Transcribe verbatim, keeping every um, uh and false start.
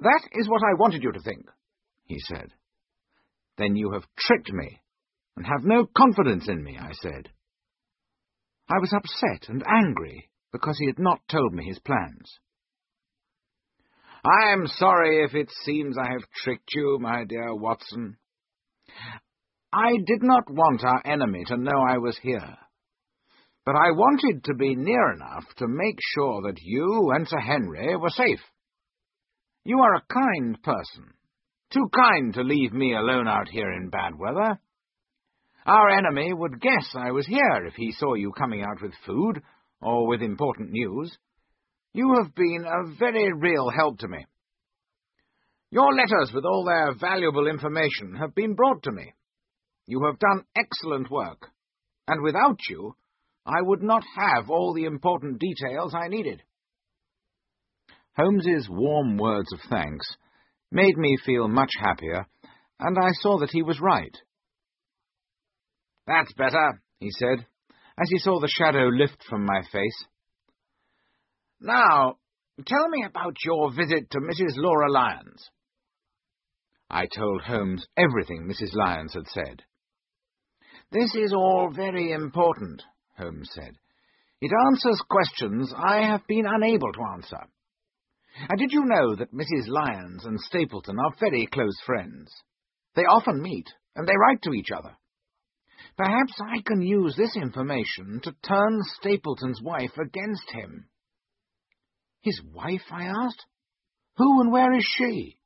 That is what I wanted you to think, he said. Then you have tricked me, and have no confidence in me, I said. I was upset and angry because he had not told me his plans. I am sorry if it seems I have tricked you, my dear Watson. I did not want our enemy to know I was here, but I wanted to be near enough to make sure that you and Sir Henry were safe. You are a kind person, too kind to leave me alone out here in bad weather. Our enemy would guess I was here if he saw you coming out with food or with important news. You have been a very real help to me. Your letters with all their valuable information have been brought to me. You have done excellent work, and without you, I would not have all the important details I needed. Holmes's warm words of thanks made me feel much happier, and I saw that he was right. That's better, he said, as he saw the shadow lift from my face. Now, tell me about your visit to Missus Laura Lyons. I told Holmes everything Missus Lyons had said. This is all very important, Holmes said. It answers questions I have been unable to answer. And did you know that Missus Lyons and Stapleton are very close friends? They often meet, and they write to each other. Perhaps I can use this information to turn Stapleton's wife against him. His wife, I asked. Who and where is she?